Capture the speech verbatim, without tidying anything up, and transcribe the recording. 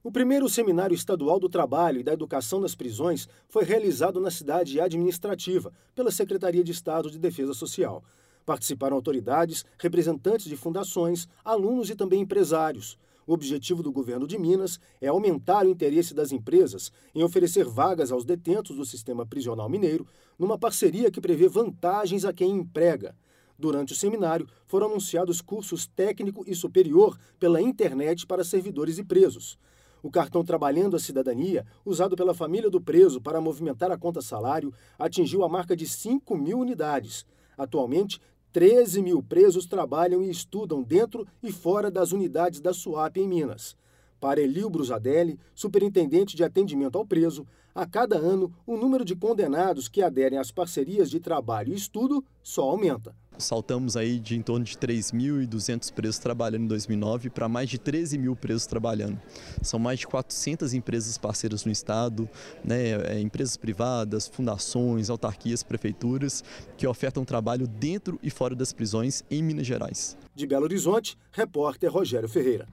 O primeiro Seminário Estadual do Trabalho e da Educação nas Prisões foi realizado na cidade administrativa, pela Secretaria de Estado de Defesa Social. Participaram autoridades, representantes de fundações, alunos e também empresários. O objetivo do governo de Minas é aumentar o interesse das empresas em oferecer vagas aos detentos do sistema prisional mineiro, numa parceria que prevê vantagens a quem emprega. Durante o seminário, foram anunciados cursos técnico e superior pela internet para servidores e presos. O cartão Trabalhando a Cidadania, usado pela família do preso para movimentar a conta salário, atingiu a marca de cinco mil unidades. Atualmente, treze mil presos trabalham e estudam dentro e fora das unidades da SUAP em Minas. Para Elio Brusadelli, superintendente de atendimento ao preso, a cada ano o número de condenados que aderem às parcerias de trabalho e estudo só aumenta. Saltamos aí de em torno de três mil e duzentos presos trabalhando em dois mil e nove para mais de treze mil presos trabalhando. São mais de quatrocentas empresas parceiras no estado, né, empresas privadas, fundações, autarquias, prefeituras, que ofertam trabalho dentro e fora das prisões em Minas Gerais. De Belo Horizonte, repórter Rogério Ferreira.